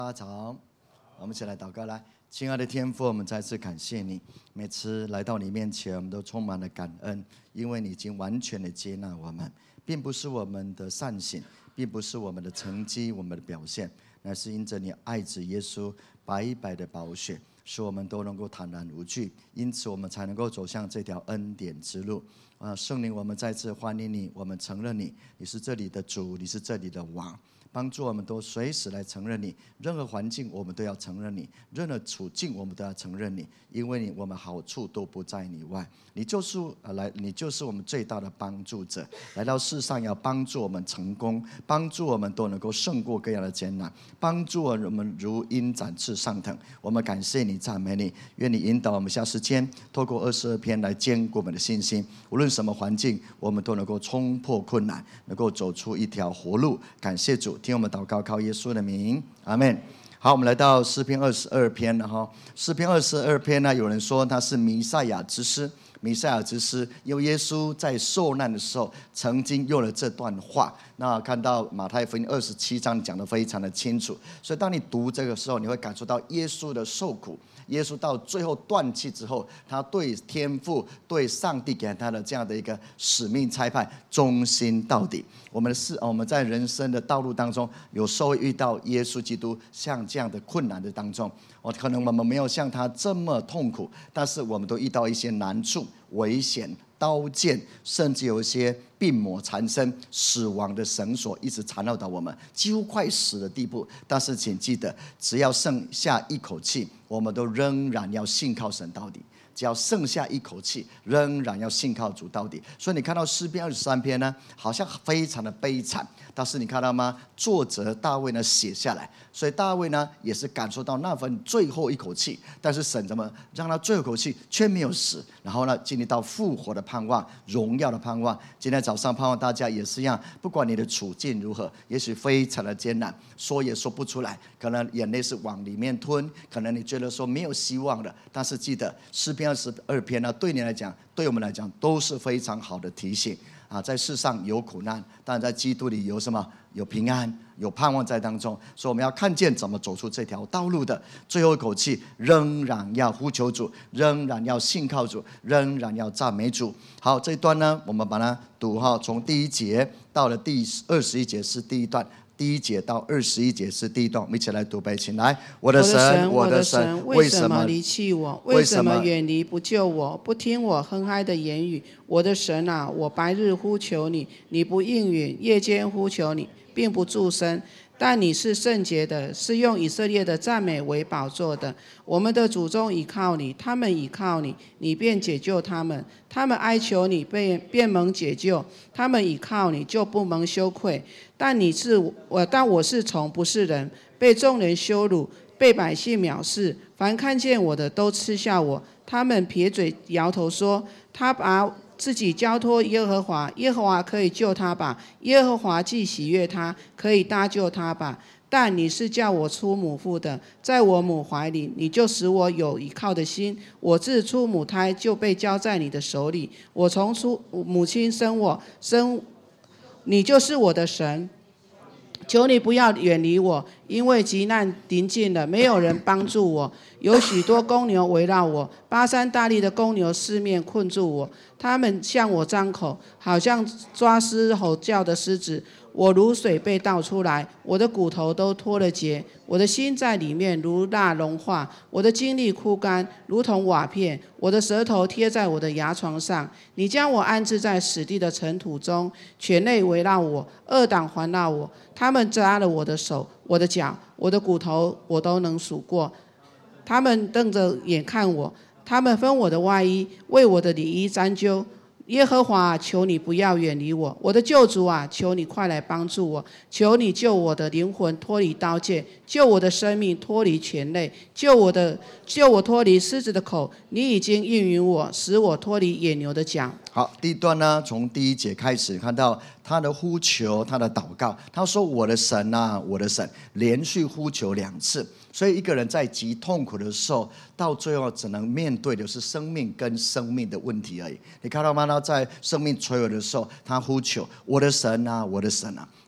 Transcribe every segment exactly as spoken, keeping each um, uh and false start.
大家早，我们一起来祷告。来，亲爱的天父，我们再次感谢你。每次来到你面前，我们都充满了感恩，因为你已经完全的接纳我们，并不是我们的善行，并不是我们的成绩、我们的表现，乃是因着你爱子耶稣白白的宝血，使我们都能够坦然无惧，因此我们才能够走向这条恩典之路。啊，圣灵，我们再次欢迎你，我们承认你，你是这里的主，你是这里的王。帮助我们都随时来承认你，任何环境我们都要承认你，任何处境我们都要承认你，因为你我们好处都不在你外，你就是呃来，你就是我们最大的帮助者，来到世上要帮助我们成功，帮助我们都能够胜过各样的艰难，帮助我们如鹰展翅上腾。我们感谢你，赞美你，愿你引导我们下时间，透过二十二篇来坚固我们的信心，无论什么环境，我们都能够冲破困难，能够走出一条活路。感谢主。听我们祷告，靠耶稣的名，阿们。好，我们来到诗篇二十二篇了哈。诗篇二十二篇呢，有人说它是弥赛亚之诗。弥赛亚之诗，因为耶稣在受难的时候曾经用了这段话。那看到马太福音二十七章讲得非常的清楚，所以当你读这个时候，你会感受到耶稣的受苦。耶稣到最后断气之后，他对天父、对上帝给他的这样的一个使命差派，忠心到底。我们是我们在人生的道路当中，有时候会遇到耶稣基督像这样的困难的当中，哦，可能我们没有像他这么痛苦，但是我们都遇到一些难处、危险、刀剑，甚至有一些病魔缠身、死亡的绳索一直缠绕到我们，几乎快死的地步。但是请记得，只要剩下一口气，我们都仍然要信靠神到底。只要剩下一口气，仍然要信靠主到底。所以你看到诗篇二十三篇呢，好像非常的悲惨，但是你看到吗？作者大卫呢写下来，所以大卫呢也是感受到那份最后一口气，但是神怎么让他最后一口气却没有死，然后呢经历到复活的盼望、荣耀的盼望。今天早上盼望大家也是一样，不管你的处境如何，也许非常的艰难，说也说不出来，可能眼泪是往里面吞，可能你觉得说没有希望了，但是记得诗篇二十二篇呢，对你来讲，对我们来讲都是非常好的提醒啊！在世上有苦难，但在基督里有什么？有平安，有盼望在当中。所以我们要看见怎么走出这条道路的。最后一口气，仍然要呼求主，仍然要信靠主，仍然要赞美主。好，这一段呢，我们把它读哈，从第一节到了第二十一节是第一段。第一节到二十一节是第一段，我们一起来读背起来。我的神， 我的神，为什么离弃我？为什么远离不救我？不听我哼嗨的言语？我的神啊，我白日呼求你，你不应允；夜间呼求你，并不住声。但你是圣洁的，是用以色列的赞美为宝座的。我们的祖宗倚靠你，他们倚靠你，你便解救他们。他们哀求你，便便蒙解救；他们倚靠你，就不蒙羞愧。但你是我，但我是虫，不是人，被众人羞辱，被百姓藐视。凡看见我的，都嗤笑我。他们撇嘴摇头说：他把自己交托耶和华，耶和华可以救他吧？耶和华既喜悦他，可以搭救他吧？但你是叫我出母腹的，在我母怀里，你就使我有依靠的心。我自出母胎就被交在你的手里，我从出母亲生我，生你就是我的神。求你不要远离我，因为急难临近了，没有人帮助我。有许多公牛围绕我，巴山大力的公牛四面困住我，他们向我张口，好像抓狮吼叫的狮子。我如水被倒出来，我的骨头都脱了节，我的心在里面如蜡融化，我的精力枯干，如同瓦片，我的舌头贴在我的牙床上。你将我安置在死地的尘土中，犬类围绕我，恶党环绕我，他们扎了我的手、我的脚、我的骨头，我都能数过。他们瞪着眼看我，他们分我的外衣，为我的里衣沾揪。耶和华，求你不要远离我，我的救主啊，求你快来帮助我，求你救我的灵魂脱离刀剑，救我的生命脱离犬类，救我的救我脱离狮子的口。你已经应允我，使我脱离野牛的脚。 好，第一段呢，从第一节开始看到他的呼求，他的祷告。他说：“我的神啊，我的神！”连续呼求两次。所以一个人在极痛苦的时候，到最后只能面对的是生命跟生命的问题而已。你看到吗？他在生命垂危的时候，他呼求：“我的神啊，我的神啊！”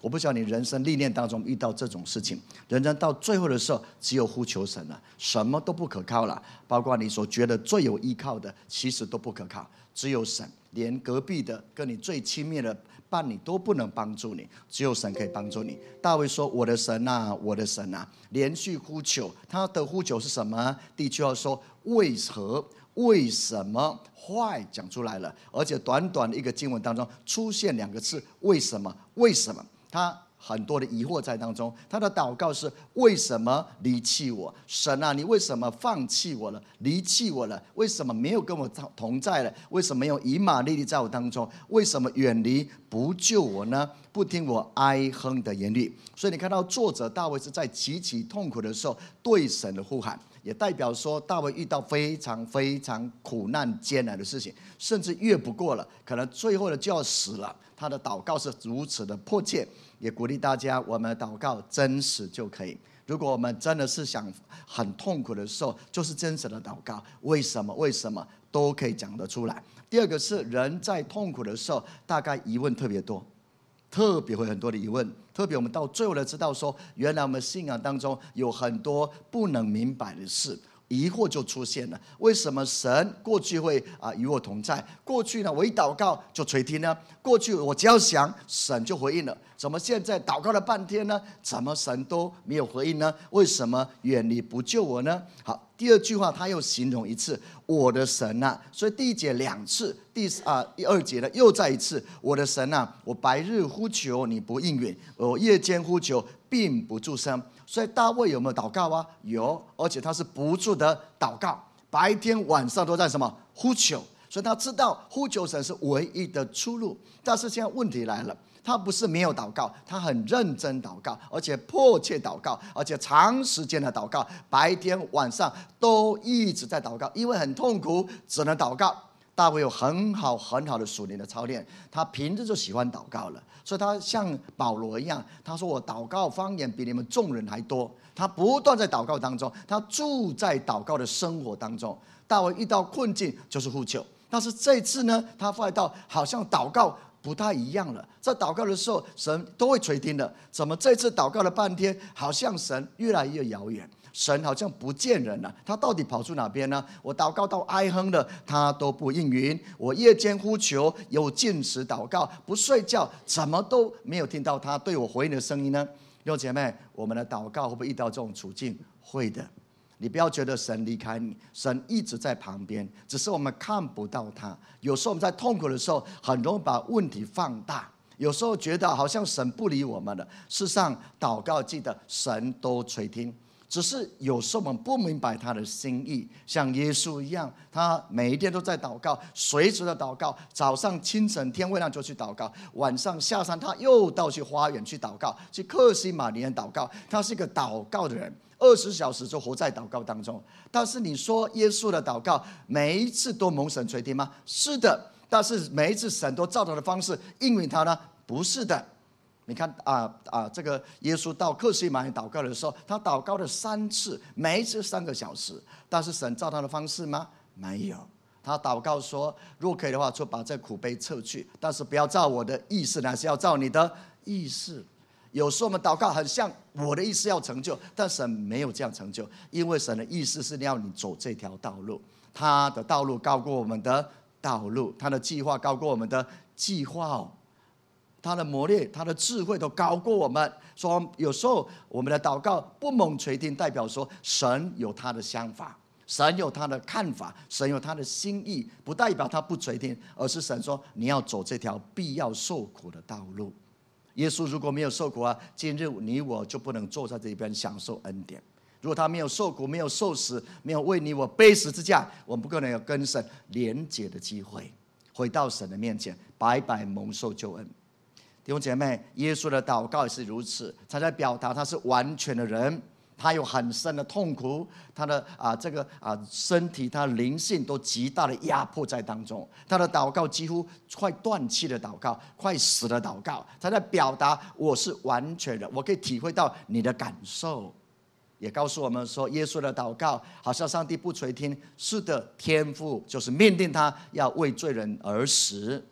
我不晓得你人生历练当中遇到这种事情，人生到最后的时候，只有呼求神了，什么都不可靠了，包括你所觉得最有依靠的，其实都不可靠，只有神，连隔壁的跟你最亲密的伴侣都不能帮助你，只有神可以帮助你。大卫说：“我的神啊，我的神啊！”连续呼求，他的呼求是什么？第一句话说：“为何？为什么？”坏讲出来了，而且短短的一个经文当中出现两个字：为什么？为什么？他很多的疑惑在当中。他的祷告是：为什么离弃我？神啊，你为什么放弃我了？离弃我了？为什么没有跟我同在了？为什么没有以马内利在我当中？为什么远离不救我呢？不听我哀哼的言语。所以你看到作者大卫是在极其痛苦的时候对神的呼喊，也代表说大卫遇到非常非常苦难艰难的事情，甚至越不过了，可能最后的就要死了。他的祷告是如此的迫切，也鼓励大家，我们的祷告真实就可以。如果我们真的是想很痛苦的时候，就是真实的祷告，为什么？为什么都可以讲得出来。第二个是人在痛苦的时候，大概疑问特别多，特别会很多的疑问，特别我们到最后才知道说，原来我们信仰当中有很多不能明白的事。疑惑就出现了，为什么神过去会啊与我同在？过去呢，我一祷告就垂听呢？过去我只要想，神就回应了，怎么现在祷告了半天呢？怎么神都没有回应呢？为什么远离不救我呢？好，第二句话他又形容一次我的神啊，所以第一节两次，第啊第二节呢又再一次我的神啊，我白日呼求你不应允，我夜间呼求并不住声。所以大卫有没有祷告啊？有，而且他是不住的祷告，白天晚上都在什么呼求。所以他知道呼求神是唯一的出路。但是现在问题来了，他不是没有祷告，他很认真祷告，而且迫切祷告，而且长时间的祷告，白天晚上都一直在祷告，因为很痛苦，只能祷告。大卫有很好很好的属灵的操练，他平日就喜欢祷告了，所以他像保罗一样，他说我祷告方言比你们众人还多。他不断在祷告当中，他住在祷告的生活当中。大卫遇到困境就是呼求，但是这次呢，他发现到好像祷告不太一样了，在祷告的时候神都会垂听的，怎么这次祷告了半天，好像神越来越遥远，神好像不见人了，他到底跑去哪边呢？我祷告到哀哼了，他都不应允；我夜间呼求，有禁食祷告，不睡觉，怎么都没有听到他对我回应的声音呢？弟兄姐妹，我们的祷告会不会遇到这种处境？会的。你不要觉得神离开你，神一直在旁边，只是我们看不到他。有时候我们在痛苦的时候，很容易把问题放大，有时候觉得好像神不理我们了。事实上，祷告记得神都垂听，只是有时候我们不明白他的心意。像耶稣一样，他每一天都在祷告，随时的祷告，早上清晨天未亮就去祷告，晚上下山他又到去花园去祷告，去客西马尼园祷告。他是一个祷告的人，二十小时就活在祷告当中。但是你说耶稣的祷告每一次都蒙神垂听吗？是的，但是每一次神都照他的方式应允他呢？不是的。你看啊啊，这个耶稣到客西马尼祷告的时候，他祷告了三次，每一次三个小时，但是神照他的方式吗？没有。他祷告说，如果可以的话，就把这苦杯撤去，但是不要照我的意思，乃是要照你的意思。有时候我们祷告很像我的意思要成就，但神没有这样成就，因为神的意思是要你走这条道路，他的道路高过我们的道路，他的计划高过我们的计划哦，他的磨练，他的智慧都高过我们。说有时候我们的祷告不蒙垂听，代表说神有他的想法，神有他的看法，神有他的心意，不代表他不垂听，而是神说你要走这条必要受苦的道路。耶稣如果没有受苦啊，今日你我就不能坐在这边享受恩典。如果他没有受苦，没有受死，没有为你我背十字架，我们不可能有跟神连结的机会，回到神的面前，白白蒙受救恩。弟兄姐妹，耶稣的祷告也是如此，他在表达他是完全的人，他有很深的痛苦，他的啊这个啊身体，他的灵性都极大的压迫在当中。他的祷告几乎快断气的祷告，快死的祷告，他在表达我是完全人，我可以体会到你的感受。也告诉我们说，耶稣的祷告好像上帝不垂听，是的，天父就是命定他要为罪人而死。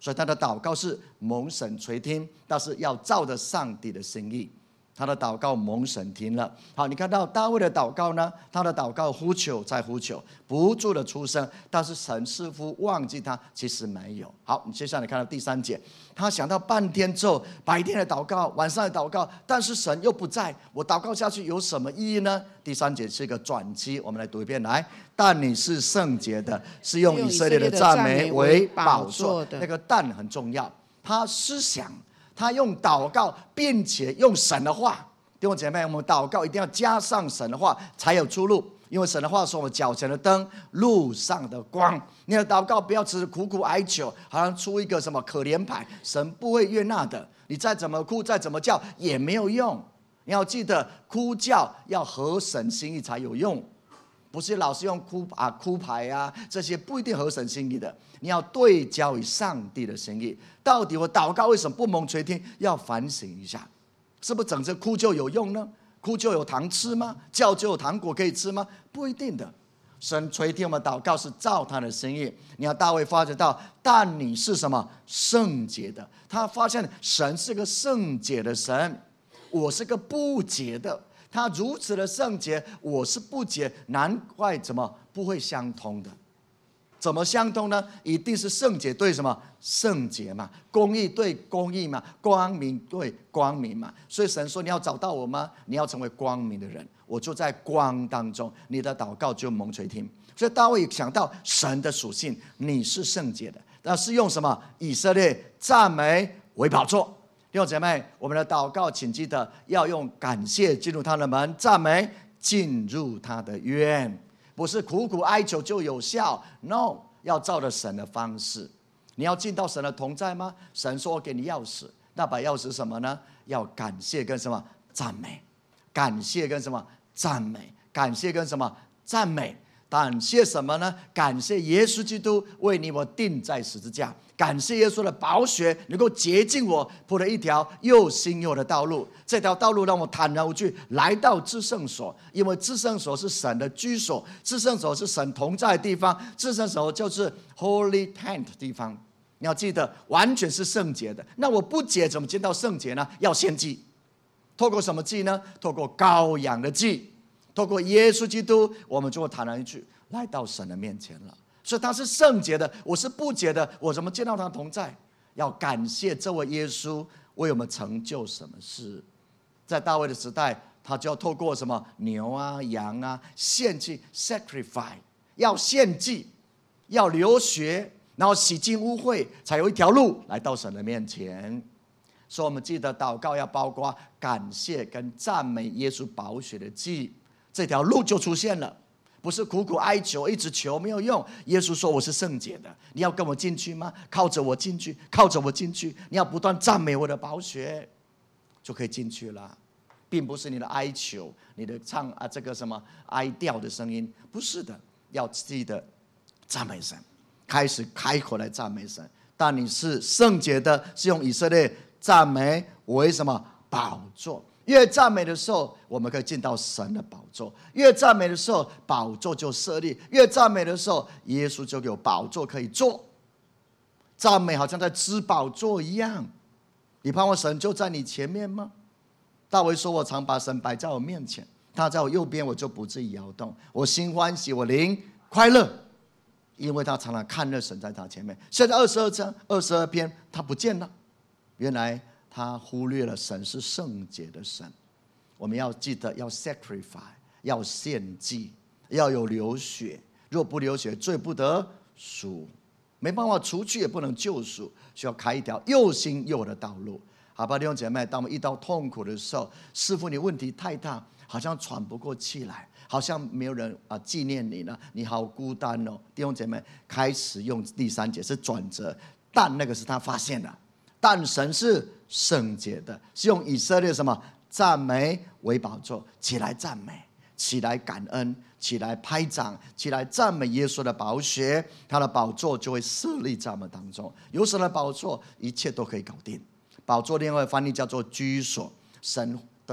所以他的祷告是蒙神垂听，但是要照着上帝的心意。他的祷告蒙神听了。好，你看到大卫的祷告呢？他的祷告呼求再呼求，不住的出声，但是神似乎忘记他，其实没有。好，你接下来看到第三节，他想到半天之后，白天的祷告，晚上的祷告，但是神又不在，我祷告下去有什么意义呢？第三节是一个转机，我们来读一遍来。但你是圣洁的，是用以色列的赞美为宝座。那个但很重要，他思想。他用祷告，并且用神的话，弟兄姐妹，我们祷告一定要加上神的话，才有出路。因为神的话是我们脚前的灯，路上的光。你的祷告不要只是苦苦哀求，好像出一个什么可怜牌，神不会悦纳的。你再怎么哭，再怎么叫也没有用。你要记得，哭叫要合神心意才有用，不是老是用哭啊哭牌啊，这些不一定合神心意的。你要对焦于上帝的心意，到底我祷告为什么不蒙垂听？要反省一下，是不是整着哭就有用呢？哭就有糖吃吗？叫就有糖果可以吃吗？不一定的。神垂听我们祷告是照他的心意。你要大卫发觉到，但你是什么？圣洁的。他发现神是个圣洁的神，我是个不洁的。他如此的圣洁，我是不洁，难怪怎么不会相通的。怎么相通呢？一定是圣洁对什么？圣洁嘛，公义对公义嘛，光明对光明嘛。所以神说，你要找到我吗？你要成为光明的人，我就在光当中，你的祷告就蒙垂听。所以大卫想到神的属性，你是圣洁的，那是用什么？以色列赞美为宝座。弟兄姐妹，我们的祷告请记得要用感谢进入他的门，赞美进入他的院。不是苦苦哀求就有效 ，no， 要照着神的方式。你要进到神的同在吗？神说我给你钥匙，那把钥匙是什么呢？要感谢跟什么？赞美。感谢跟什么？赞美。感谢跟什么？赞美。感谢什么呢？感谢耶稣基督为你我钉在十字架，感谢耶稣的宝血能够洁净我，铺了一条又新又的道路。这条道路让我坦然无惧来到至圣所，因为至圣所是神的居所，至圣所是神同在的地方，至圣所就是 Holy Tent 的地方。你要记得，完全是圣洁的。那我不洁怎么见到圣洁呢？要献祭，透过什么祭呢？透过羔羊的祭。透过耶稣基督，我们就会坦然一句来到神的面前了。所以他是圣洁的，我是不洁的，我怎么见到他同在？要感谢这位耶稣为我们成就什么事。在大卫的时代，他就要透过什么牛啊羊啊献祭 sacrifice， 要献祭，要流血，然后洗净污秽，才有一条路来到神的面前。所以我们记得祷告要包括感谢跟赞美耶稣宝血的祭，这条路就出现了。不是苦苦哀求，一直求没有用。耶稣说我是圣洁的，你要跟我进去吗？靠着我进去，靠着我进去。你要不断赞美我的宝血，就可以进去了。并不是你的哀求，你的唱啊这个什么哀调的声音，不是的。要记得赞美神，开始开口来赞美神。但你是圣洁的，是用以色列赞美为什么宝座？越赞美的时候，我们可以进到神的宝座；越赞美的时候，宝座就设立；越赞美的时候，耶稣就有宝座可以坐。赞美好像在吃宝座一样。你盼望神就在你前面吗？大卫说：“我常把神摆在我面前，他在我右边，我就不至于摇动。我心欢喜，我灵快乐，因为他常常看着神在他前面。”现在二十二章二十二篇，他不见了。原来他忽略了神是圣洁的神。我们要记得要 sacrifice， 要献祭，要有流血。若不流血，罪不得赎。没办法除去，也不能救赎，需要开一条又新又的道路。好吧，弟兄姐妹，当我们遇到痛苦的时候，似乎你问题太大，好像喘不过气来，好像没有人啊纪念你了，你好孤单哦。弟兄姐妹，开始用第三节是转折，但那个是他发现的。但神是圣洁的，是用以色列什么赞美为宝座，起来赞美，起来感恩，起来拍掌，起来赞美耶稣的宝血，他的宝座就会设立在我们当中。有神的宝座，一切都可以搞定。宝座另外翻译叫做居所，神的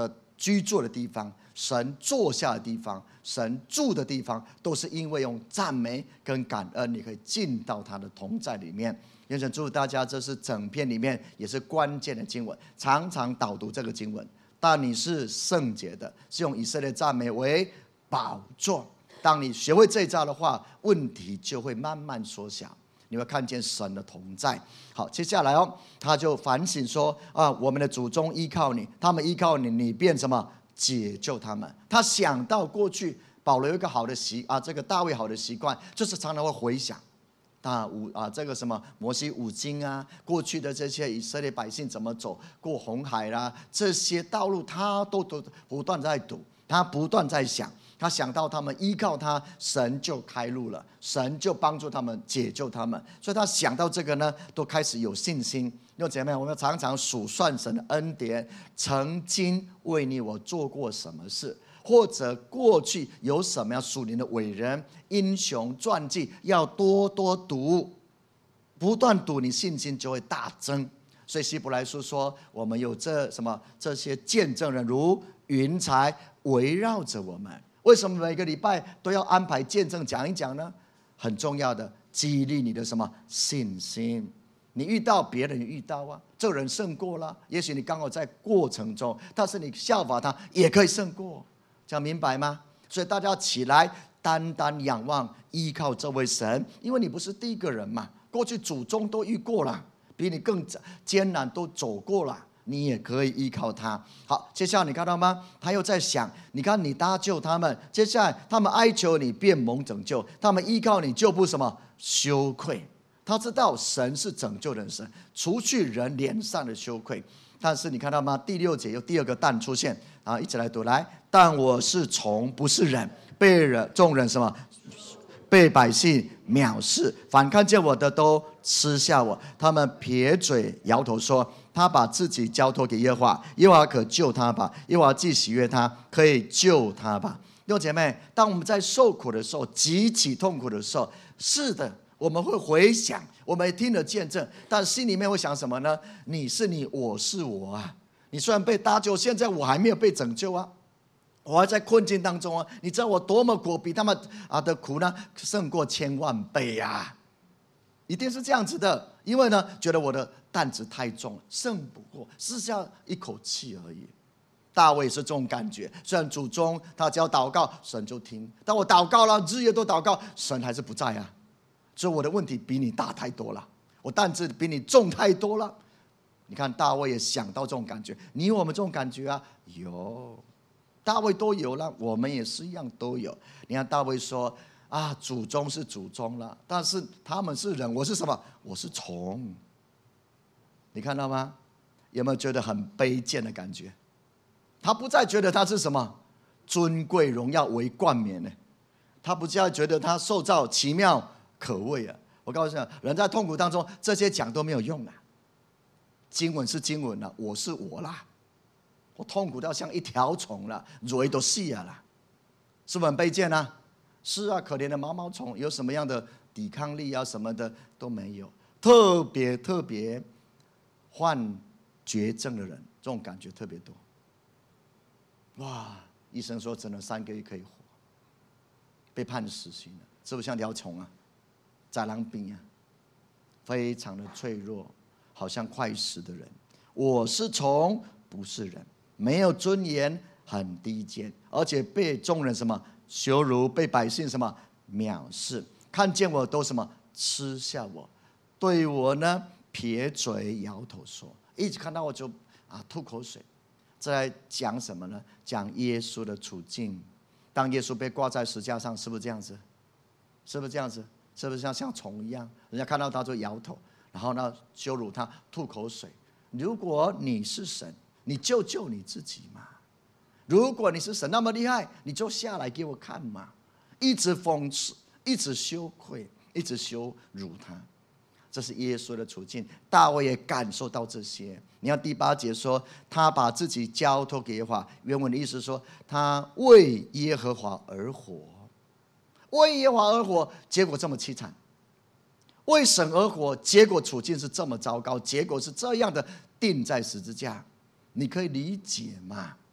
居住的地方，神坐下的地方，神住的地方，都是因为用赞美跟感恩，你可以进到他的同在里面。愿神祝福大家，这是整篇里面也是关键的经文，常常导读这个经文。但你是圣洁的，是用以色列赞美为宝座。当你学会这一招的话，问题就会慢慢缩小，你会看见神的同在。好，接下来哦，他就反省说啊，我们的祖宗依靠你，他们依靠你，你便什么解救他们。他想到过去保罗有一个好的习啊，这个大卫好的习惯，就是常常会回想。啊五啊，这个什么摩西五经啊，过去的这些以色列百姓怎么走过红海啦、啊，这些道路他都都不断在读，他不断在想，他想到他们依靠他，神就开路了，神就帮助他们解救他们，所以他想到这个呢，都开始有信心。弟兄姐妹，我们常常数算神的恩典，曾经为你我做过什么事。或者过去有什么样属灵的伟人、英雄传记，要多多读，不断读，你信心就会大增。所以希伯来书说，我们有这什么这些见证人如云彩围绕着我们。为什么每个礼拜都要安排见证讲一讲呢？很重要的，激励你的什么信心。你遇到别人遇到啊，这人胜过了，也许你刚好在过程中，但是你效法他也可以胜过。这样明白吗？所以大家起来，单单仰望依靠这位神，因为你不是第一个人嘛，过去祖宗都遇过了，比你更艰难都走过了，你也可以依靠他。好，接下来你看到吗？他又在想，你看你搭救他们，接下来他们哀求你便蒙拯救，他们依靠你就不什么羞愧。他知道神是拯救人神，除去人脸上的羞愧。但是你看到吗？第六节有第二个但出现啊，一起来读来。但我是虫，不是人，被人众人什么？被百姓藐视，反看见我的都吃下我。他们撇嘴摇头说：他把自己交托给耶和华，耶和华可救他吧？耶和华既喜悦他，可以救他吧？弟兄姐妹，当我们在受苦的时候，极其痛苦的时候，是的。我们会回想，我们也听了见证，但心里面会想什么呢？你是你，我是我啊！你虽然被搭救，现在我还没有被拯救啊，我还在困境当中啊！你知道我多么苦，比他们啊的苦呢，胜过千万倍啊！一定是这样子的，因为呢，觉得我的担子太重了，胜不过，是下一口气而已。大卫是这种感觉，虽然祖宗他只要祷告，神就听；但我祷告了，日夜都祷告，神还是不在啊。所以我的问题比你大太多了，我担子比你重太多了。你看大卫也想到这种感觉，你有我们这种感觉啊？有，大卫都有了，我们也是一样都有。你看大卫说啊，祖宗是祖宗了，但是他们是人，我是什么？我是虫。你看到吗？有没有觉得很卑贱的感觉？他不再觉得他是什么尊贵荣耀为冠冕呢？他不再觉得他受造奇妙可畏啊！我告诉你，人在痛苦当中，这些讲都没有用啊。经文是经文了、啊，我是我啦，我痛苦到像一条虫了，蕊都细了啦，是不是很卑贱啊？是啊，可怜的毛毛虫，有什么样的抵抗力啊？什么的都没有，特别特别患绝症的人，这种感觉特别多。哇，医生说只能三个月可以活，被判死刑了，是不是像条虫啊？豺狼兵啊，非常的脆弱，好像快死的人。我是虫，不是人，没有尊严，很低贱，而且被众人什么羞辱，被百姓什么藐视，看见我都什么吃下我，对我呢撇嘴摇头说，一直看到我就啊吐口水。这来讲什么呢？讲耶稣的处境。当耶稣被挂在石架上，是不是这样子？是不是这样子？是不是像像虫一样？人家看到他就摇头，然后呢羞辱他，吐口水。如果你是神，你救救你自己嘛！如果你是神那么厉害，你就下来给我看嘛！一直讽刺，一直羞愧，一直羞辱他。这是耶稣的处境，大卫也感受到这些。你看第八节说，他把自己交托给耶和华，原文的意思说，他为耶和华而活，为耶和华而活，结果这么凄惨；为神而活，结果处境是这么糟糕，结果是这样的钉在十字架，你可以理解吗？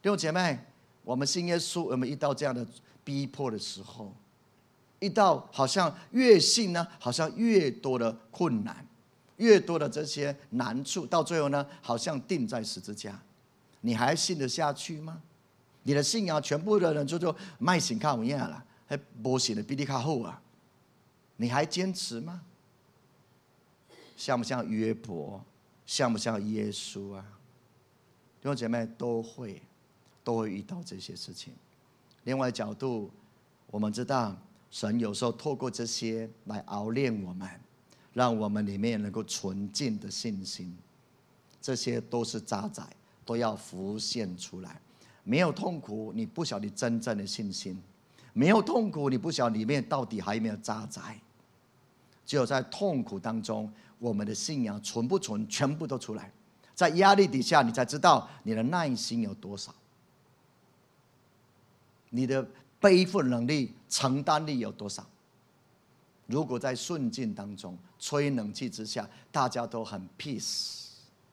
弟兄姐妹，我们信耶稣，我们遇到这样的逼迫的时候，遇到好像越信呢，好像越多的困难，越多的这些难处，到最后呢，好像钉在十字架，你还信得下去吗？你的信仰全部的人就说卖信靠有影啦，还无信的比你较好啊，你还坚持吗？像不像约伯？像不像耶稣啊？弟兄姐妹都会都会遇到这些事情。另外角度，我们知道神有时候透过这些来熬炼我们，让我们里面能够纯净的信心，这些都是渣滓，都要浮现出来。没有痛苦，你不晓得真正的信心；没有痛苦，你不晓得里面到底还有没有渣滓。只有在痛苦当中，我们的信仰纯不纯，全部都出来。在压力底下，你才知道你的耐心有多少，你的背负能力、承担力有多少。如果在顺境当中，吹冷气之下，大家都很 peace。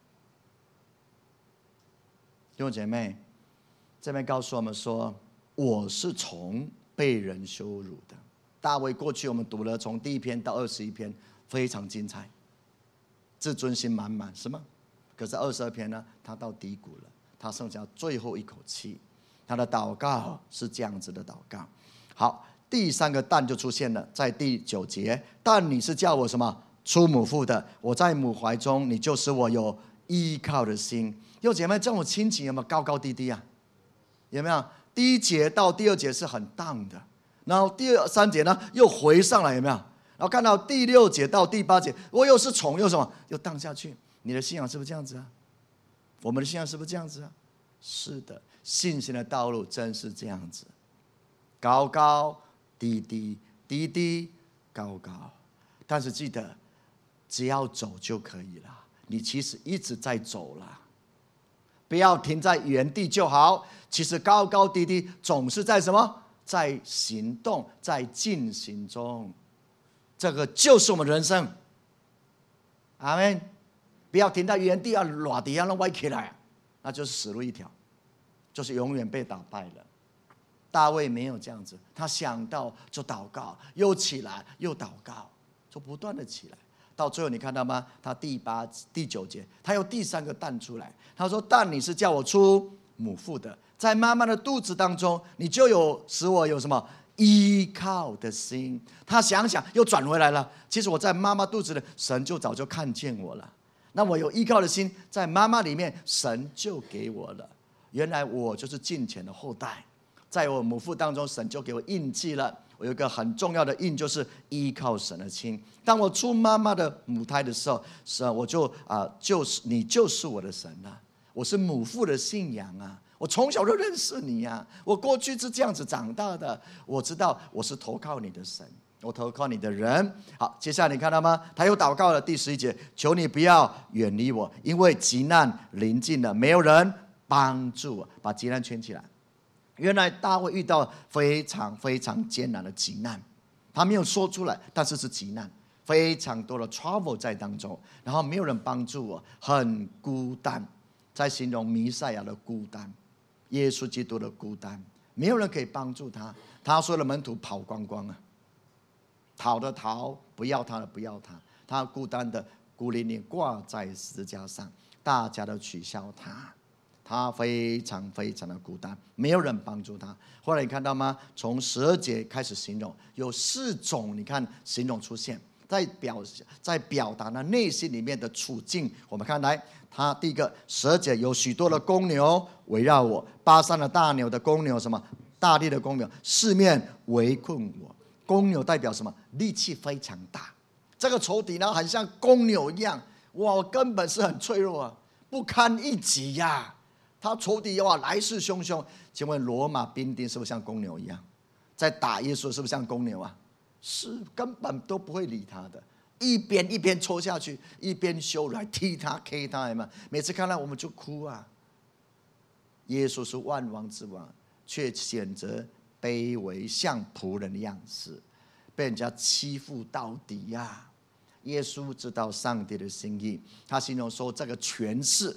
弟兄姐妹，这边告诉我们说，我是从被人羞辱的。大卫过去我们读了从第一篇到二十一篇，非常精彩，自尊心满满，是吗？可是二十二篇呢，他到低谷了，他剩下最后一口气。他的祷告是这样子的祷告。好，第三个但就出现了，在第九节，但你是叫我什么？出母腹的，我在母怀中，你就使我有依靠的心。弟兄姐妹，这种亲情有没有高高低低啊？有没有？第一节到第二节是很荡的，然后第二三节呢又回上来，有没有？然后看到第六节到第八节，我又是宠又什么，又荡下去。你的信仰是不是这样子啊？我们的信仰是不是这样子啊？是的，信心的道路真是这样子，高高低低，低低高高。但是记得，只要走就可以了。你其实一直在走了，不要停在原地就好。其实高高低低总是在什么？在行动，在进行中。这个就是我们人生。阿们。不要停在原地啊，落地啊，那歪起来，那就是死路一条，就是永远被打败了。大卫没有这样子，他想到就祷告，又起来又祷告，就不断的起来。到最后你看到吗？他第八、第九节，他有第三个但出来，他说：“但你是叫我出母腹的，在妈妈的肚子当中，你就有使我有什么依靠的心。”他想想又转回来了。其实我在妈妈肚子里，神就早就看见我了。那我有依靠的心，在妈妈里面，神就给我了。原来我就是敬虔的后代，在我母腹当中，神就给我印记了。我有一个很重要的印，就是依靠神的心。当我出妈妈的母胎的时候，是我就啊、呃，就是你就是我的神啊，我是母父的信仰啊，我从小就认识你啊，我过去是这样子长大的，我知道我是投靠你的神。我投靠你的人。好，接下来你看到吗？他又祷告了，第十一节，求你不要远离我，因为急难临近了，没有人帮助我。把急难圈起来。原来大卫遇到非常非常艰难的急难，他没有说出来，但是是急难，非常多的 trouble 在当中，然后没有人帮助我，很孤单，在形容弥赛亚的孤单，耶稣基督的孤单，没有人可以帮助他，他所有的门徒跑光光了。逃的逃，不要他的不要他，他孤单的孤零零挂在十字架上，大家都取笑他，他非常非常的孤单，没有人帮助他。后来你看到吗？从十二节开始形容，有四种你看形容出现，在表在表达呢内心里面的处境。我们看来，他第一个十二节有许多的公牛围绕我，巴珊的大牛的公牛什么？大地的公牛四面围困我。公牛代表什么？力气非常大。这个仇敌呢，很像公牛一样，哇，根本是很脆弱啊，不堪一击呀、啊。他仇敌哇，来势汹汹。请问罗马兵丁是不是像公牛一样，在打耶稣？是不是像公牛啊？是，根本都不会理他的，一边一边抽下去，一边修来踢他 K 他嘛。每次看到我们就哭啊。耶稣是万王之王，却选择卑微像仆人的样式，被人家欺负到底呀、啊！耶稣知道上帝的心意，他形容说这个权势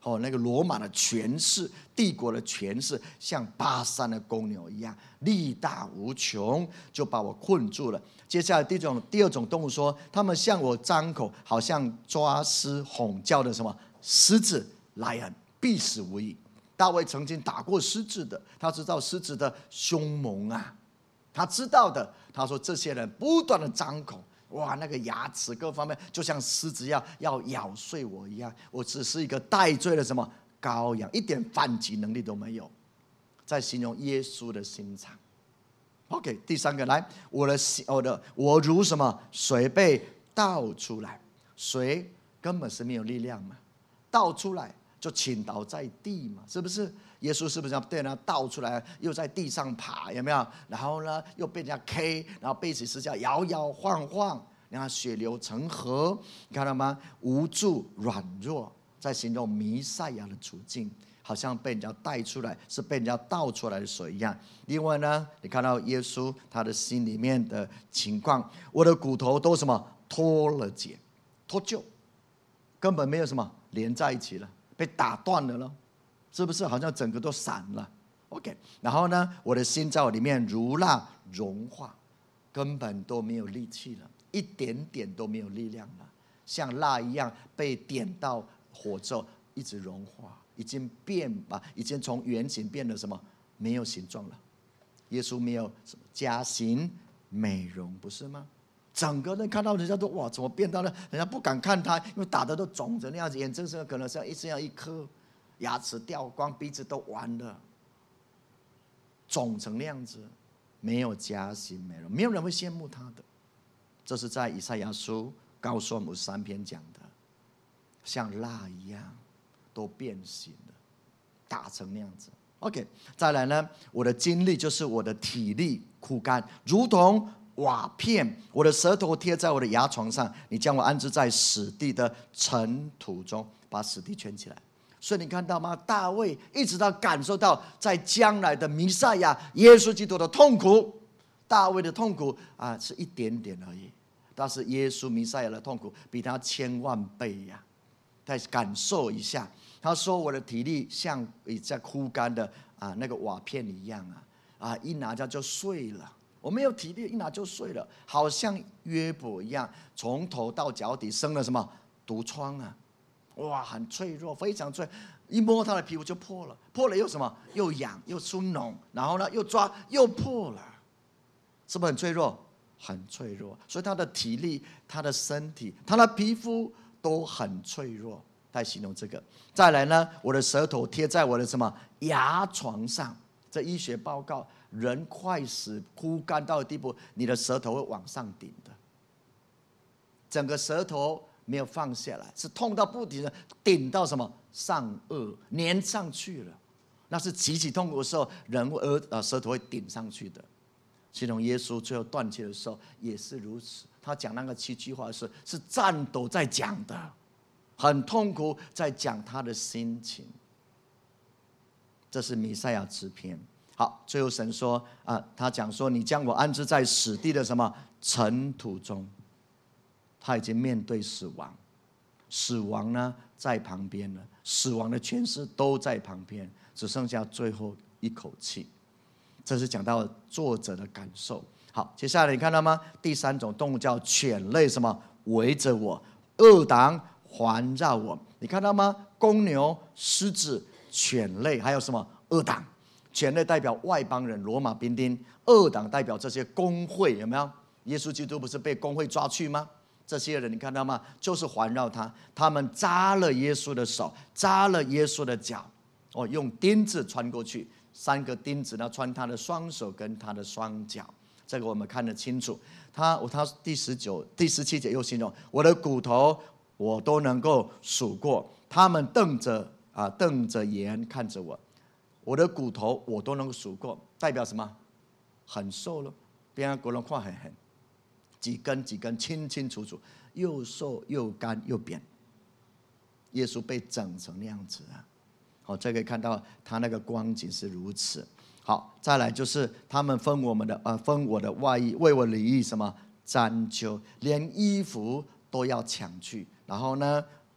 哦，那个罗马的权势，帝国的权势，像巴山的公牛一样，力大无穷，就把我困住了。接下来第一种第二种动物说，他们向我张口，好像抓狮吼叫的什么狮子，来人必死无疑。大卫曾经打过狮子的，他知道狮子的凶猛啊，他知道的。他说这些人不断的张口，哇，那个牙齿各方面就像狮子要要咬碎我一样，我只是一个带罪的什么羔羊，一点反击能力都没有，在形容耶稣的心肠。OK， 第三个来，我的我的我如什么水被倒出来，水根本是没有力量嘛，倒出来就倾倒在地嘛，是不是？耶稣是不是要被人家倒出来，又在地上爬，有没有？然后呢，又被人家 K， 然后背起十字架摇摇晃晃，然后血流成河，你看到吗？无助软弱，在形容弥赛亚的处境，好像被人家带出来，是被人家倒出来的水一样。另外呢，你看到耶稣他的心里面的情况，我的骨头都什么脱了节，脱臼，根本没有什么连在一起了，被打断了咯，是不是？好像整个都散了。OK， 然后呢，我的心在我里面如蜡融化，根本都没有力气了，一点点都没有力量了，像蜡一样被点到火之后一直融化，已经变吧，已经从圆形变得什么没有形状了。耶稣没有什么加型美容，不是吗？整个人看到人家都哇，怎么变到了？人家不敢看他，因为打的都肿着那样子，眼睁睁可能像一这样一颗，牙齿掉光，鼻子都完了，肿成那样子，没有加型美容，没有人会羡慕他的。这是在以赛亚书告诉我们三篇讲的，像蜡一样都变形了，打成那样子。OK， 再来呢，我的精力就是我的体力枯干，如同瓦片，我的舌头贴在我的牙床上，你将我安置在死地的尘土中，把死地圈起来。所以你看到吗？大卫一直到感受到在将来的弥赛亚耶稣基督的痛苦，大卫的痛苦啊是一点点而已，但是耶稣弥赛亚的痛苦比他千万倍呀、啊！再感受一下，他说我的体力像已在枯干的啊那个瓦片一样啊啊，一拿掉就碎了。我没有体力，一拿就碎了，好像约伯一样，从头到脚底生了什么毒疮啊！哇，很脆弱，非常脆，一摸他的皮肤就破了，破了又什么？又痒又出脓，然后呢又抓又破了，是不是很脆弱？很脆弱，所以他的体力、他的身体、他的皮肤都很脆弱，在形容这个。再来呢，我的舌头贴在我的什么牙床上？这医学报告，人快死枯干到的地步，你的舌头会往上顶的，整个舌头没有放下来，是痛到不停的顶到什么上颚，粘上去了。那是极其痛苦的时候，人额呃舌头会顶上去的。形容耶稣最后断气的时候也是如此，他讲那个七句话是是颤抖在讲的，很痛苦，在讲他的心情。这是弥赛亚之篇。好，最后神说啊，他讲说，你将我安置在死地的什么尘土中。他已经面对死亡，死亡呢在旁边了，死亡的权势都在旁边，只剩下最后一口气。这是讲到作者的感受。好，接下来你看到吗？第三种动物叫犬类，什么围着我，恶党环绕我。你看到吗？公牛、狮子、犬类，还有什么恶党？犬类代表外邦人、罗马兵丁，恶党代表这些公会，有没有？耶稣基督不是被公会抓去吗？这些人你看到吗？就是环绕他，他们扎了耶稣的手，扎了耶稣的脚，哦，用钉子穿过去，三个钉子呢穿他的双手跟他的双脚，这个我们看得清楚。他他第十九、第十七节又形容我的骨头我都能够数过，他们瞪着啊瞪着眼看着我，我的骨头我都能够数过，代表什么？很瘦了，别人骨头看很很。几根几根清清楚楚，又瘦又干又扁。耶稣被整成那样子啊！好，这可以看到他那个光景是如此。好，再来就是他们分我们的呃分我的外衣，为我里衣什么沾揪，连衣服都要抢去。然后呢，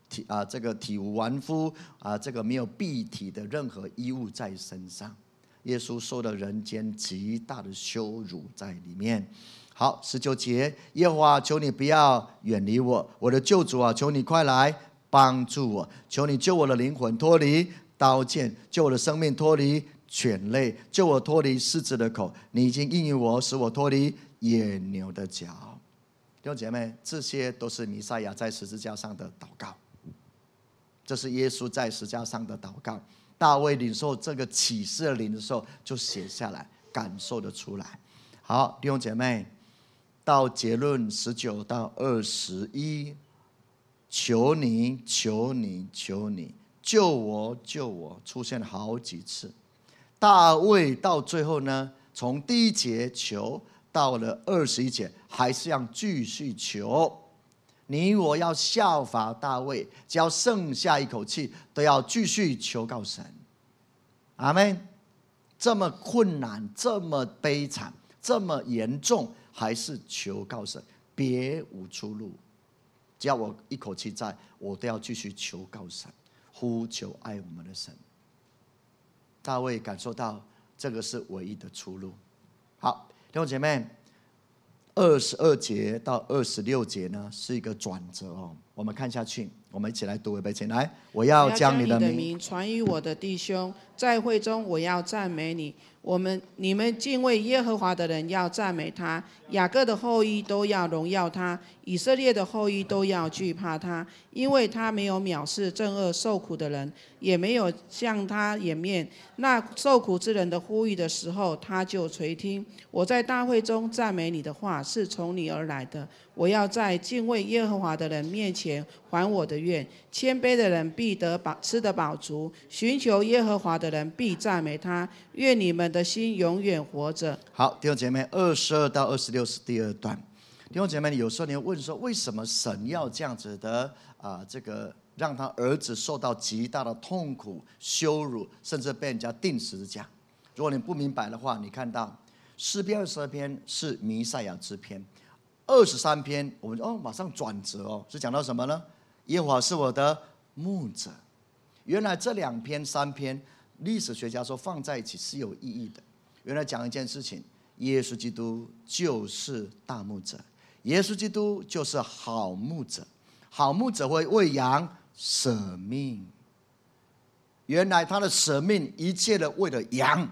体啊这个体无完肤啊，这个没有蔽体的任何衣物在身上。耶稣受了人间极大的羞辱在里面。好，十九节，耶和华，求你不要远离我，我的救主啊，求你快来帮助我，求你救我的灵魂脱离刀剑，救我的生命脱离犬类，救我脱离狮子的口。你已经应允我，使我脱离野牛的脚。弟兄姐妹，这些都是弥赛亚在十字架上的祷告，这是耶稣在十字架上的祷告。大卫领受这个启示的灵的时候，就写下来，感受得出来。好，弟兄姐妹，到结论十九到二十一，求你，求你，求你，救我，救我，出现好几次。大卫到最后呢，从第一节求到了二十一节，还是要继续求。你我要效法大卫，只要剩下一口气，都要继续求告神。阿们。这么困难，这么悲惨，这么严重，还是求告神，别无出路。只要我一口气在，我都要继续求告神，呼求爱我们的神。大卫感受到这个是唯一的出路。好，弟兄姐妹，二十二节到二十六节呢，是一个转折哦。我们看下去，我们一起来读一遍，请来。我要将你的名传于我的弟兄，在会中我要赞美你。我们你们敬畏耶和华的人要赞美他，雅各的后裔都要荣耀他，以色列的后裔都要惧怕他，因为他没有藐视正恶受苦的人，也没有向他掩面。那受苦之人的呼吁的时候，他就垂听。我在大会中赞美你的话是从你而来的。我要在敬畏耶和华的人面前还我的愿，谦卑的人必得饱吃得饱足，寻求耶和华的人必赞美他。愿你们的心永远活着。 好，弟兄姐妹，二十二到二十六是第二段。弟兄姐妹，有时候你会问说，为什么神要这样子的啊、呃？这个让他儿子受到极大的痛苦、羞辱，甚至被人家钉十字架？如果你不明白的话，你看到诗篇二十二篇是弥赛亚之篇，二十三篇我们哦马上转折哦，是讲到什么呢？耶和华是我的牧者。原来这两篇、三篇，历史学家说放在一起是有意义的。原来讲一件事情，耶稣基督就是大牧者，耶稣基督就是好牧者，好牧者会为羊舍命。原来他的舍命，一切的为了羊，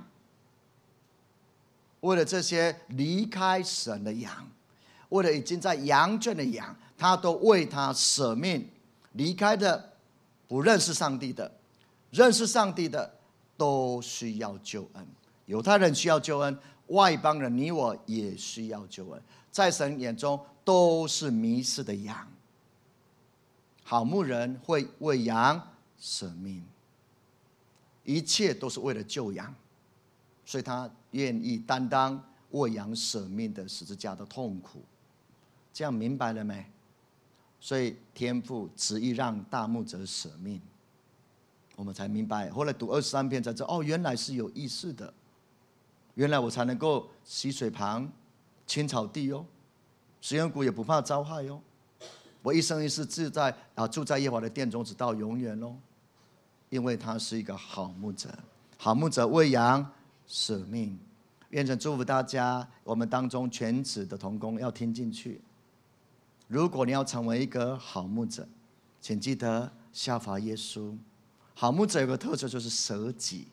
为了这些离开神的羊，为了已经在羊圈的羊，他都为他舍命。离开的不认识上帝的，认识上帝的都需要救恩。犹太人需要救恩，外邦人你我也需要救恩。在神眼中都是迷失的羊。好牧人会为羊舍命，一切都是为了救羊，所以他愿意担当为羊舍命的十字架的痛苦。这样明白了没？所以天父执意让大牧者舍命，我们才明白。后来读二十三篇才知道，哦，原来是有意思的。原来我才能够溪水旁、青草地哦，食人谷也不怕遭害哦。我一生一世自在啊，住在耶和华的殿中，直到永远哦。因为他是一个好牧者，好牧者为羊舍命。愿神祝福大家，我们当中全职的同工要听进去。如果你要成为一个好牧者，请记得效法耶稣。好牧者有个特色，就是舍己。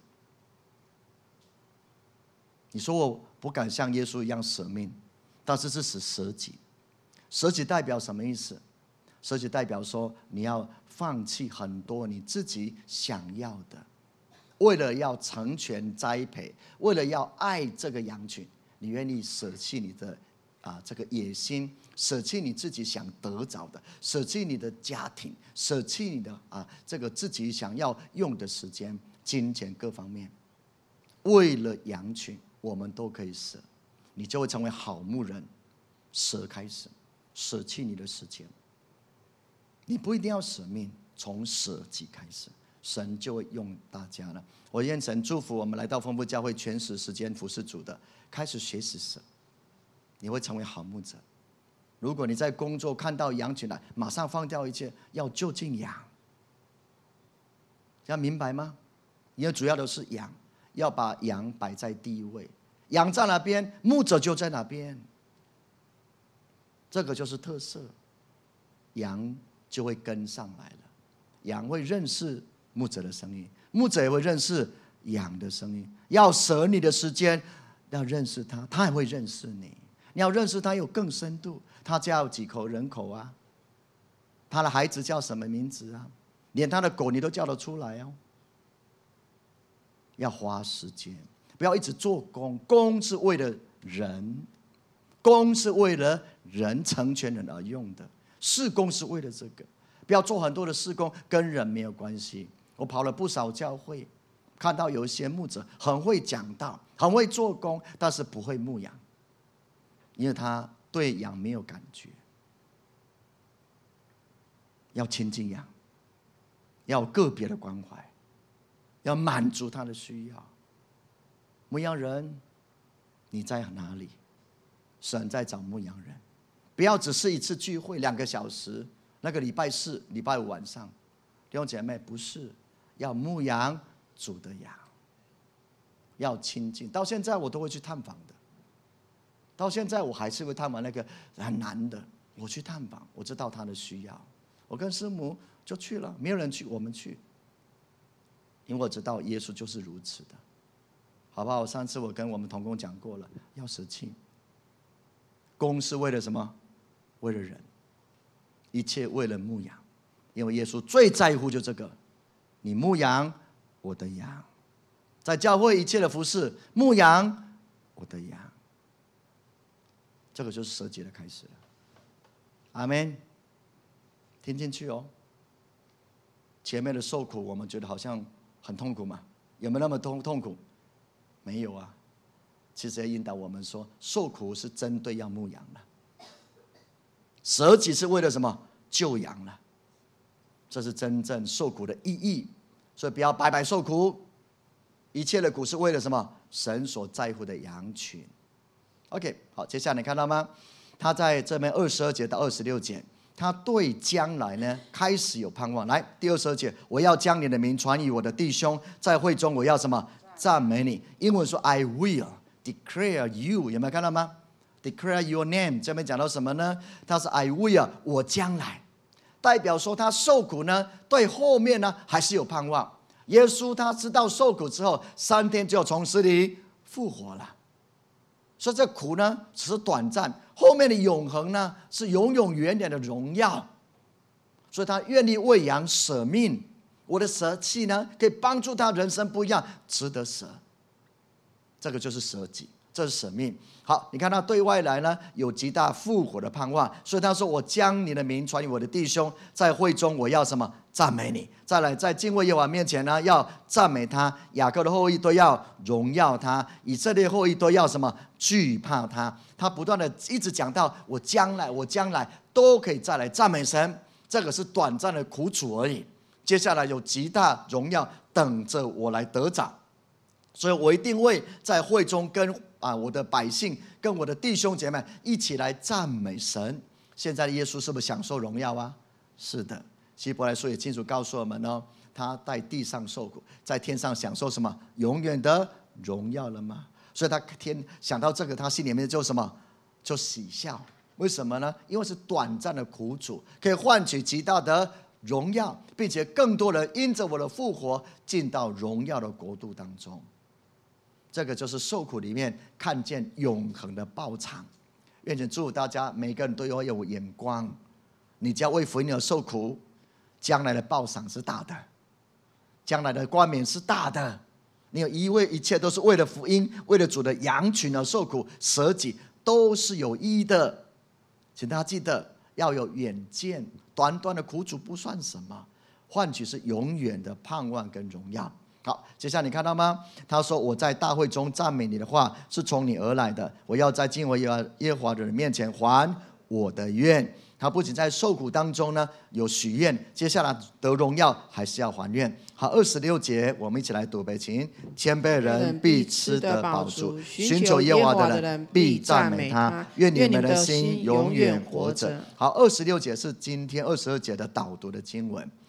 你说我不敢像耶稣一样舍命，但是这是舍己。舍己代表什么意思？舍己代表说你要放弃很多你自己想要的，为了要成全栽培，为了要爱这个羊群，你愿意舍弃你的啊这个野心，舍弃你自己想得着的，舍弃你的家庭，舍弃你的啊这个自己想要用的时间、金钱各方面，为了羊群，我们都可以舍，你就会成为好牧人。舍开始，舍弃你的时间，你不一定要舍命，从舍己开始，神就会用大家了。我愿神祝福我们来到丰富教会全时时间服侍主的，开始学习舍，你会成为好牧者。如果你在工作看到羊群来，马上放掉一切，要就近羊， 要明白吗？因为主要的是羊，要把羊摆在第一位，羊在哪边，牧者就在哪边，这个就是特色，羊就会跟上来了。羊会认识牧者的声音，牧者也会认识羊的声音。要舍你的时间，要认识他，他也会认识你。你要认识他有更深度。他家有几口人口啊？他的孩子叫什么名字啊？连他的狗你都叫得出来哦。要花时间，不要一直做工。工是为了人，工是为了人成全人而用的，事工是为了这个。不要做很多的事工，跟人没有关系。我跑了不少教会，看到有一些牧者很会讲道，很会做工，但是不会牧羊，因为他对羊没有感觉。要亲近羊，要有个别的关怀，要满足他的需要。牧羊人，你在哪里？神在找牧羊人。不要只是一次聚会两个小时，那个礼拜四、礼拜五晚上，弟兄姐妹，不是要牧羊主的羊，要亲近。到现在我都会去探访的，到现在我还是会探访那个很难的，我去探访，我知道他的需要，我跟师母就去了，没有人去，我们去，因为我知道耶稣就是如此的，好不好？上次我跟我们同工讲过了，要舍弃。工是为了什么？为了人，一切为了牧羊，因为耶稣最在乎就这个，你牧羊我的羊。在教会一切的服事，牧羊我的羊，这个就是舍己的开始了。阿们，听进去哦。前面的受苦我们觉得好像很痛苦嘛，有没有那么痛痛苦？没有啊，其实要引导我们说，受苦是针对要牧羊的，舍己是为了什么？救羊了，这是真正受苦的意义。所以不要白白受苦，一切的苦是为了什么？神所在乎的羊群。 OK， 好，接下来你看到吗？他在这边二十二节到二十六节，他对将来呢开始有盼望。来，第二十二节，我要将你的名传与我的弟兄，在会中我要什么？赞美你。英文说 I will declare you， 有没有看到吗？ Declare your name， 这边讲到什么呢？他是 I will， 我将来，代表说他受苦呢，对后面呢还是有盼望。耶稣他知道受苦之后，三天就从死里复活了，所以这苦呢只是短暂，后面的永恒呢是永永远远的荣耀。所以他愿意为羊舍命，我的舍弃呢可以帮助他人生不一样，值得舍。这个就是舍己，这是舍命。好，你看他对外来呢有极大复活的盼望，所以他说我将你的名传与我的弟兄，在会中我要什么？赞美你。再来，在敬畏耶和华面前呢要赞美他，雅各的后裔都要荣耀他，以色列后裔都要什么？惧怕他。他不断的一直讲到我将来我将来都可以再来赞美神，这个是短暂的苦楚而已，接下来有极大荣耀等着我来得着。所以我一定会在会中跟啊我的百姓跟我的弟兄姐妹一起来赞美神。现在的耶稣是不是享受荣耀啊？是的，希伯来书也清楚告诉我们哦，他在地上受苦，在天上享受什么？永远的荣耀了吗？所以他天想到这个，他心里面就什么？就喜笑。为什么呢？因为是短暂的苦楚，可以换取极大的荣耀，并且更多人因着我的复活进到荣耀的国度当中。这个就是受苦里面看见永恒的报偿。愿神祝福大家，每个人都要有眼光。你只要为福音而受苦，将来的报偿是大的，将来的冠冕是大的。你有一为一切都是为了福音，为了主的羊群而受苦，舍己都是有意义的。请大家记得要有远见，短短的苦楚不算什么，换取是永远的盼望跟荣耀。好，接下来你看到吗？他说我在大会中赞美你的话是从你而来的，我要在敬畏耶和华的人面前还我的愿。他不仅在受苦当中呢有许愿，接下来得荣耀还是要还愿。好，二十六节我们一起来读呗，请。谦卑人必吃得饱足，寻求耶和华的人必赞美他，愿你们的心永远活着。好，二十六节是今天二十二节的导读的经文。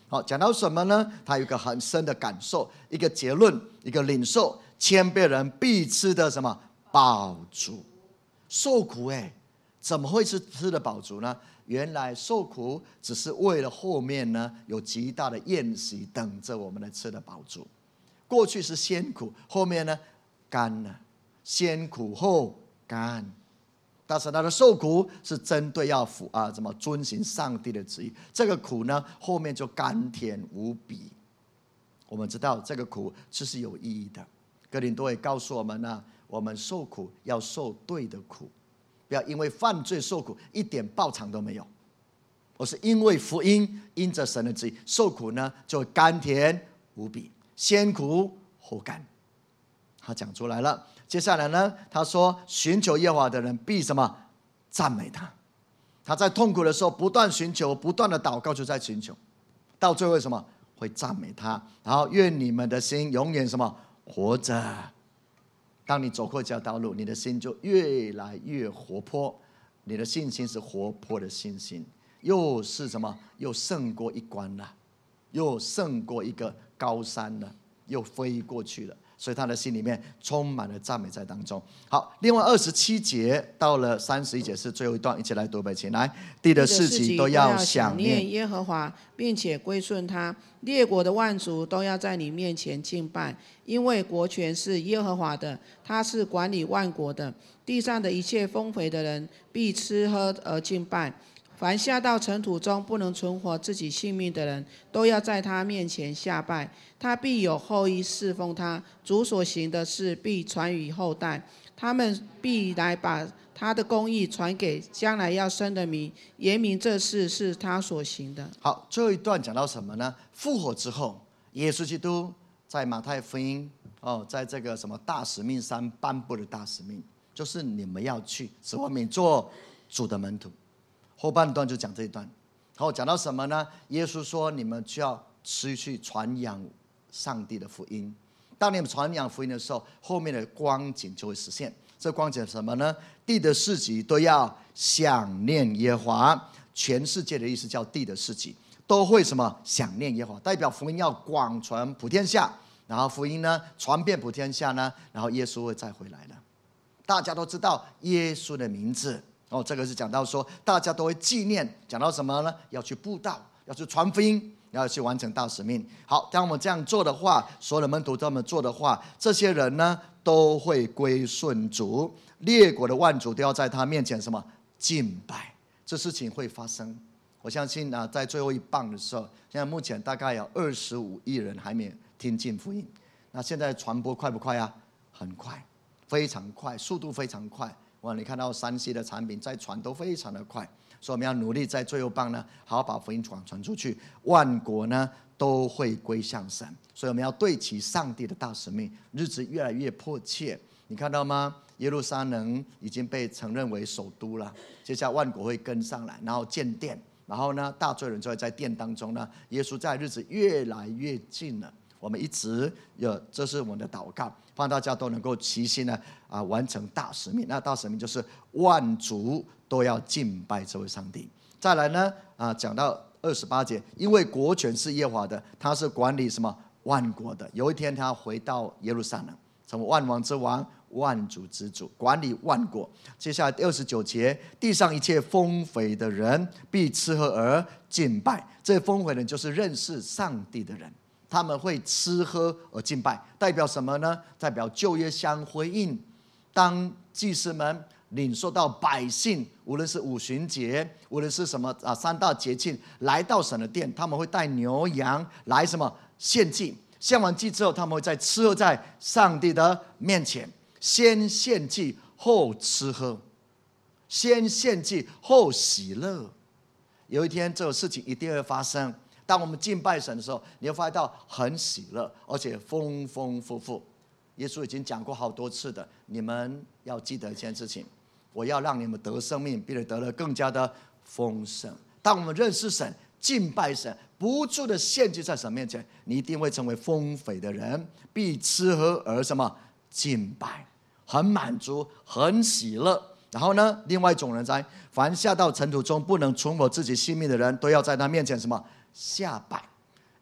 好，讲到什么呢？他有一个很深的感受，一个结论，一个领受，谦卑人必吃的什么饱足。受苦哎，怎么会是吃的饱足呢？原来受苦只是为了后面呢有极大的宴席等着我们来吃的饱足。过去是先苦，后面呢甘了，先苦后甘。但是他的受苦是针对要服啊，怎么遵行上帝的旨意。这个苦呢，后面就甘甜无比。我们知道这个苦这是有意义的。哥林多也告诉我们呢、啊，我们受苦要受对的苦，不要因为犯罪受苦一点报偿都没有。我是因为福音，因着神的旨意受苦呢，就甘甜无比，先苦后甘。他讲出来了。接下来呢，他说寻求耶和华的人必什么赞美他。他在痛苦的时候不断寻求，不断的祷告，就在寻求，到最后什么会赞美他。然后愿你们的心永远什么活着。当你走过这条道路，你的心就越来越活泼，你的信心是活泼的信心，又是什么？又胜过一关了，又胜过一个高山了，又飞过去了。所以他的心里面充满了赞美在当中。好，另外二十七节到了三十一节是最后一段，一起来读背起来。地的四极都要想念耶和华，并且归顺他，列国的万族都要在你面前敬拜，因为国权是耶和华的，他是管理万国的。地上的一切丰肥的人必吃喝而敬拜。凡下到尘土中不能存活自己性命的人，都要在他面前下拜。他必有后裔侍奉他，主所行的事必传于后代。他们必来把他的公义传给将来要生的民，言明这事是他所行的。 好，最后一段讲到什么呢？复活之后，耶稣基督在马太福音哦，在这个什么大使命上颁布的大使命，就是你们要去使万民做主的门徒。后半段就讲这一段，然后讲到什么呢？耶稣说：“你们就要出去传扬上帝的福音。当你们传扬福音的时候，后面的光景就会实现。这光景是什么呢？地的四极都要想念耶和华，全世界的意思叫地的四极都会什么想念耶和华，代表福音要广传普天下。然后福音呢传遍普天下呢，然后耶稣会再回来了。大家都知道耶稣的名字。”哦，这个是讲到说，大家都会纪念，讲到什么呢？要去布道，要去传福音，要去完成大使命。好，当我们这样做的话，所有的门徒这么做的话，这些人呢都会归顺主，列国的万族都要在他面前什么敬拜，这事情会发生。我相信啊，在最后一棒的时候，现在目前大概有二十五亿人还没听进福音。那现在传播快不快啊？很快，非常快，速度非常快。哇，你看到三 C 的产品在传都非常的快，所以我们要努力在最后棒呢，好好把福音传传出去，万国呢都会归向神。所以我们要对齐上帝的大使命，日子越来越迫切。你看到吗？耶路撒冷已经被承认为首都了，接下来万国会跟上来，然后建殿，然后呢，大罪人就会在殿当中呢，耶稣在日子越来越近了。我们一直有，这是我们的祷告，盼大家都能够齐心呢啊完成大使命。那大使命就是万族都要敬拜这位上帝。再来呢啊，讲到二十八节，因为国权是耶和华的，他是管理什么万国的。有一天他回到耶路撒冷，成为万王之王、万主之主，管理万国。接下来二十九节，地上一切丰肥的人必吃喝而敬拜。这丰肥的人就是认识上帝的人。他们会吃喝而敬拜，代表什么呢？代表旧约相辉映。当祭司们领受到百姓，无论是五旬节，无论是什么啊三大节庆，来到神的殿，他们会带牛羊来什么献祭。献完祭之后，他们会在吃喝在上帝的面前，先献祭后吃喝，先献祭后喜乐。有一天，这种事情一定会发生。当我们敬拜神的时候，你会发现到很喜乐，而且丰丰富富。耶稣已经讲过好多次的，你们要记得一件事情，我要让你们得生命，并且得了更加的丰盛。当我们认识神、敬拜神，不住的献祭在神面前，你一定会成为丰肥的人，必吃喝而什么敬拜，很满足，很喜乐。然后呢，另外一种人在，凡下到尘土中不能存活自己性命的人，都要在他面前什么下拜。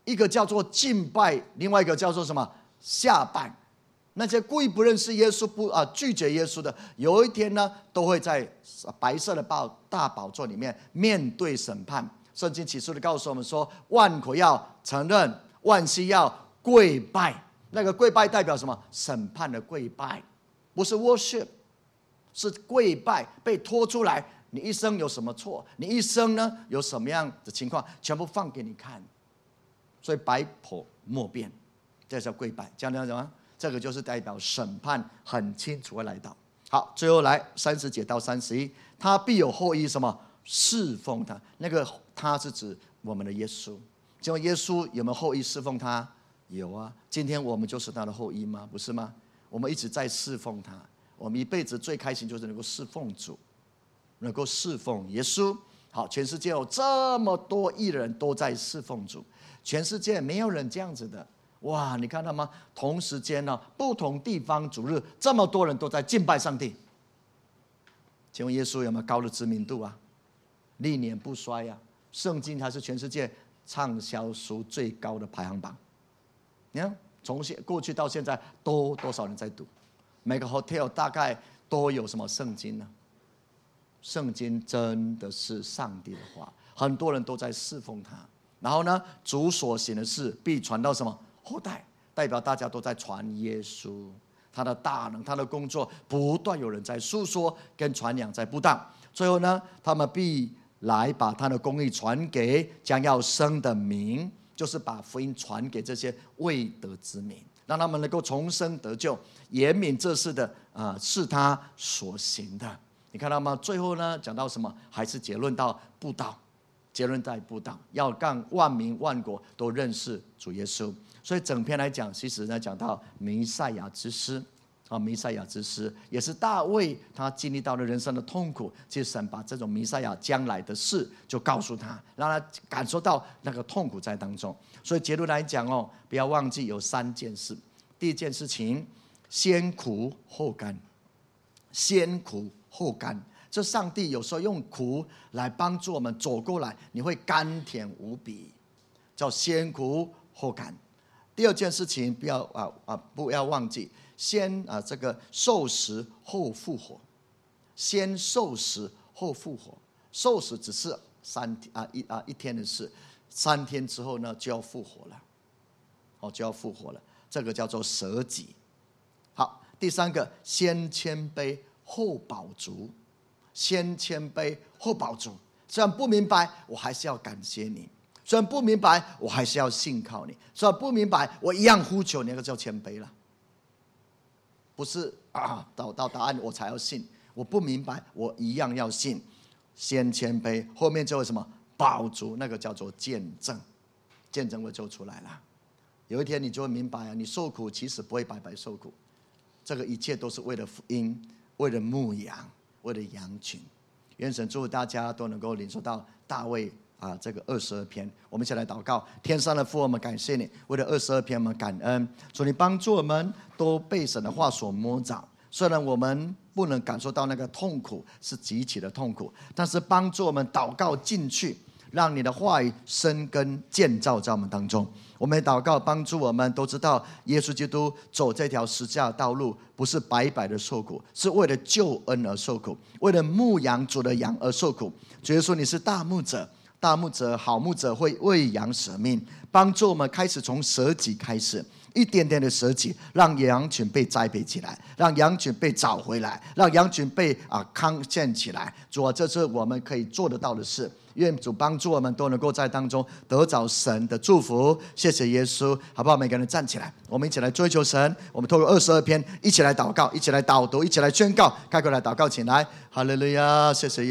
一个叫做敬拜，另外一个叫做什么下拜。那些故意不认识耶稣、不啊拒绝耶稣的，有一天呢，都会在白色的宝大宝座里面面对审判。圣经启示的告诉我们说，万口要承认，万膝要跪拜。那个跪拜代表什么？审判的跪拜，不是 worship， 是跪拜，被拖出来。你一生有什么错？你一生呢有什么样的情况？全部放给你看。所以百口莫辩，这叫跪拜。讲到什么？这个就是代表审判很清楚的来到。好，最后来三十节到三十一，他必有后裔什么侍奉他？那个他是指我们的耶稣。结果耶稣有没有后裔侍奉他？有啊。今天我们就是他的后裔吗？不是吗？我们一直在侍奉他。我们一辈子最开心就是能够侍奉主，能够侍奉耶稣。好，全世界有这么多艺人都在侍奉主，全世界没有人这样子的。哇，你看到吗？同时间呢，不同地方主日，这么多人都在敬拜上帝。请问耶稣有没有高的知名度啊？历年不衰啊！圣经还是全世界畅销书最高的排行榜。你看，从现过去到现在，都多少人在读？每个 hotel 大概都有什么圣经呢？圣经真的是上帝的话，很多人都在侍奉他。然后呢，主所行的事必传到什么？后代，代表大家都在传耶稣，他的大能，他的工作不断有人在诉说跟传扬在布道。最后呢，他们必来把他的公义传给将要生的民，就是把福音传给这些未得之民，让他们能够重生得救，严悯这事的啊、呃、是他所行的。你看到吗？最后呢，讲到什么？还是结论到布道，结论在布道，要让万民万国都认识主耶稣。所以整篇来讲，其实呢讲到弥赛亚之诗啊，弥赛亚之诗也是大卫他经历到了人生的痛苦，其实神把这种弥赛亚将来的事就告诉他，让他感受到那个痛苦在当中。所以结论来讲哦，不要忘记有三件事。第一件事情，先苦后甘，先苦后甘。这上帝有时候用苦来帮助我们走过来，你会甘甜无比，叫先苦后甘。第二件事情，不要啊啊不要忘记，先啊这个受死后复活，先受死后复活。受死只是三啊一啊一天的事，三天之后呢就要复活了，哦就要复活了，这个叫做舍己。好，第三个，先谦卑后饱足，先谦卑后饱足。虽然不明白，我还是要感谢你。虽然不明白，我还是要信靠你。虽然不明白，我一样呼求你，那个叫谦卑了。不是啊，找到答案我才要信。我不明白，我一样要信。先谦卑，后面就会什么饱足，那个叫做见证，见证会就出来了。有一天你就会明白啊，你受苦其实不会白白受苦，这个一切都是为了福音，为了牧羊，为了羊群。愿神祝福大家都能够领受到大卫啊，这个二十二篇，我们一起来祷告。天上的父，我们感谢你，为了二十二篇，我们感恩，主你帮助我们都被神的话所摸着。虽然我们不能感受到那个痛苦是极其的痛苦，但是帮助我们祷告进去，让你的话语生根建造在我们当中。我们祷告帮助我们都知道，耶稣基督走这条十字架道路不是白白的受苦，是为了救恩而受苦，为了牧羊主的羊而受苦。主耶稣，你是大牧者，大牧者好牧者会为羊舍命，帮助我们开始从舍己开始，一点点的舍己，让羊群被栽培起来，让羊群被找回来，让羊群被啊康健起来。主啊，这是我们可以做得到的事。愿主帮助我们都能够在当中得着神的祝福。谢谢耶稣，好不好？每个人站起来，我们一起来追求神。我们透过二十二篇一起来祷告，一起来导读，一起来宣告。开口来祷告，请来，哈利路亚！谢谢耶稣。